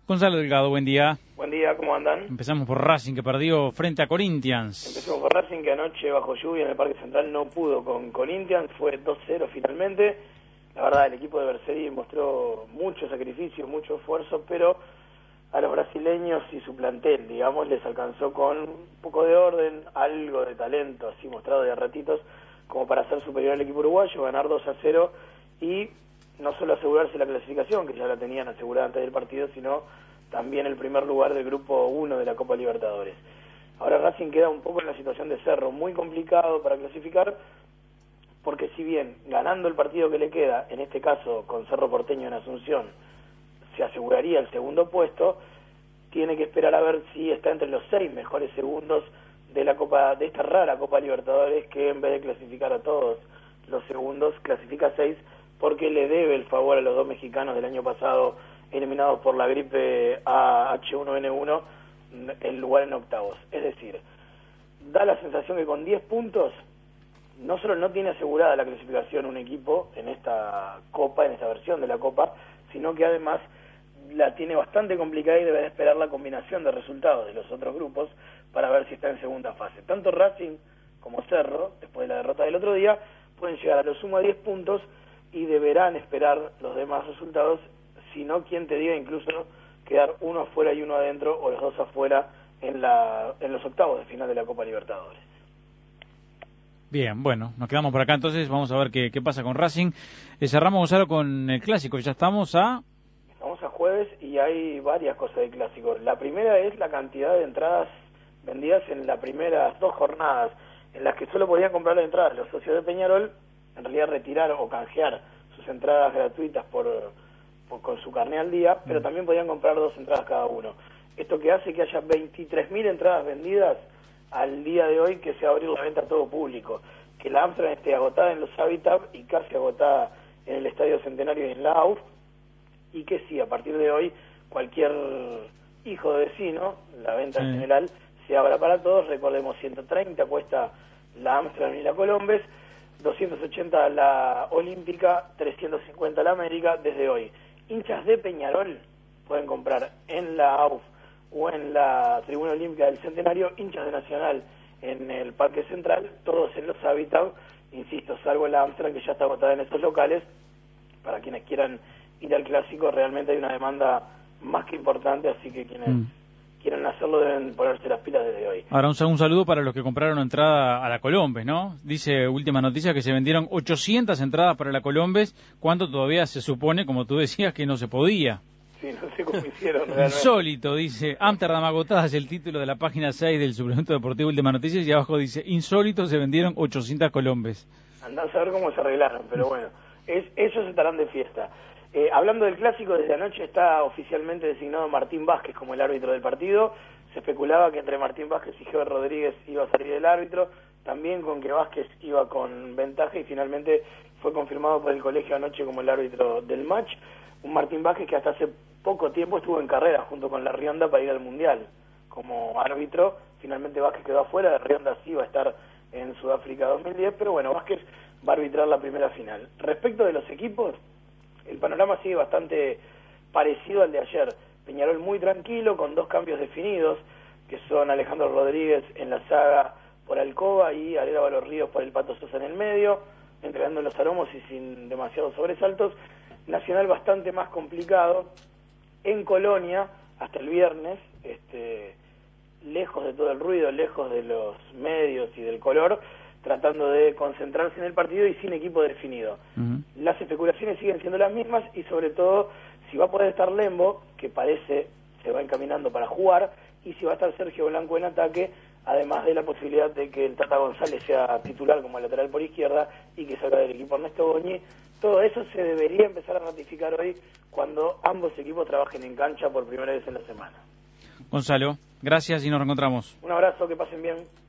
Gonzalo Delgado, buen día. Buen día, ¿cómo andan? Empezamos por Racing, que perdió frente a Corinthians. Empezamos por Racing, que anoche bajo lluvia en el Parque Central no pudo con Corinthians, fue 2-0 finalmente. La verdad, el equipo de Berceri mostró mucho sacrificio, mucho esfuerzo, pero a los brasileños y su plantel, digamos, les alcanzó con un poco de orden, algo de talento, así mostrado de a ratitos, como para ser superior al equipo uruguayo, ganar 2-0 y no solo asegurarse la clasificación, que ya la tenían asegurada antes del partido, sino también el primer lugar del grupo 1 de la Copa Libertadores. Ahora Racing queda un poco en la situación de Cerro, muy complicado para clasificar, porque si bien ganando el partido que le queda, en este caso con Cerro Porteño en Asunción, se aseguraría el segundo puesto, tiene que esperar a ver si está entre los 6 mejores segundos de la Copa, de esta rara Copa Libertadores, que en vez de clasificar a todos los segundos, clasifica a 6, porque le debe el favor a los dos mexicanos del año pasado eliminados por la gripe H1N1 el lugar en octavos. Es decir, da la sensación que con 10 puntos no solo no tiene asegurada la clasificación un equipo en esta Copa, en esta versión de la Copa, sino que además la tiene bastante complicada y debe de esperar la combinación de resultados de los otros grupos para ver si está en segunda fase. Tanto Racing como Cerro, después de la derrota del otro día, pueden llegar a lo sumo a 10 puntos y deberán esperar los demás resultados, si no, quien te diga incluso quedar uno afuera y uno adentro, o los dos afuera en los octavos de final de la Copa Libertadores. Bien, bueno, nos quedamos por acá entonces, vamos a ver qué pasa con Racing. Cerramos, Gonzalo, con el Clásico, ya estamos a jueves y hay varias cosas de Clásico. La primera es la cantidad de entradas vendidas en las primeras 2 jornadas, en las que solo podían comprar las entradas los socios de Peñarol, en realidad retirar o canjear sus entradas gratuitas con su carné al día, pero también podían comprar 2 entradas cada uno. Esto que hace que haya 23.000 entradas vendidas al día de hoy, que se va a abrir la venta a todo público, que la Amsterdam esté agotada en los Habitat y casi agotada en el Estadio Centenario y en la AUF, y que sí, a partir de hoy cualquier hijo de vecino, la venta en general se abra para todos. Recordemos, 130 cuesta la Amsterdam y la Colombes, 280 la Olímpica, 350 la América desde hoy. Hinchas de Peñarol pueden comprar en la AUF o en la Tribuna Olímpica del Centenario, hinchas de Nacional en el Parque Central, todos en los Habitat, insisto, salvo la Amsterdam, que ya está agotada en esos locales. Para quienes quieran ir al Clásico, realmente hay una demanda más que importante, así que quienes quieran hacerlo deben ponerse las pilas desde hoy. Ahora un saludo para los que compraron entrada a la Colombes, ¿no? Dice última noticia que se vendieron 800 entradas para la Colombes, cuando todavía se supone, como tú decías, que no se podía. Sí, no sé cómo hicieron realmente. Insólito, dice, Amsterdam agotada, es el título de la página 6 del suplemento deportivo Última Noticias, y abajo dice, insólito, se vendieron 800 Colombes. Andá a saber cómo se arreglaron, pero bueno, ellos estarán de fiesta. Hablando del Clásico, desde anoche está oficialmente designado Martín Vázquez como el árbitro del partido. Se especulaba que entre Martín Vázquez y Geber Rodríguez iba a salir el árbitro, también con que Vázquez iba con ventaja, y finalmente fue confirmado por el colegio anoche como el árbitro del match. Un Martín Vázquez que hasta hace poco tiempo estuvo en carrera junto con La Rionda para ir al Mundial como árbitro. Finalmente Vázquez quedó afuera, La Rionda sí va a estar en Sudáfrica 2010, pero bueno, Vázquez va a arbitrar la primera final. Respecto de los equipos, el panorama sigue bastante parecido al de ayer. Peñarol muy tranquilo, con 2 cambios definidos, que son Alejandro Rodríguez en la saga por Alcoba y Arévalo Ríos por el Pato Sosa en el medio, entregando los aromos y sin demasiados sobresaltos. Nacional bastante más complicado, en Colonia, hasta el viernes, lejos de todo el ruido, lejos de los medios y del color, tratando de concentrarse en el partido y sin equipo definido. Las especulaciones siguen siendo las mismas, y sobre todo si va a poder estar Lembo, que parece se va encaminando para jugar, y si va a estar Sergio Blanco en ataque, además de la posibilidad de que el Tata González sea titular como lateral por izquierda y que salga del equipo Ernesto Goñi. Todo eso se debería empezar a ratificar hoy, cuando ambos equipos trabajen en cancha por primera vez en la semana. Gonzalo, gracias y nos reencontramos. Un abrazo, que pasen bien.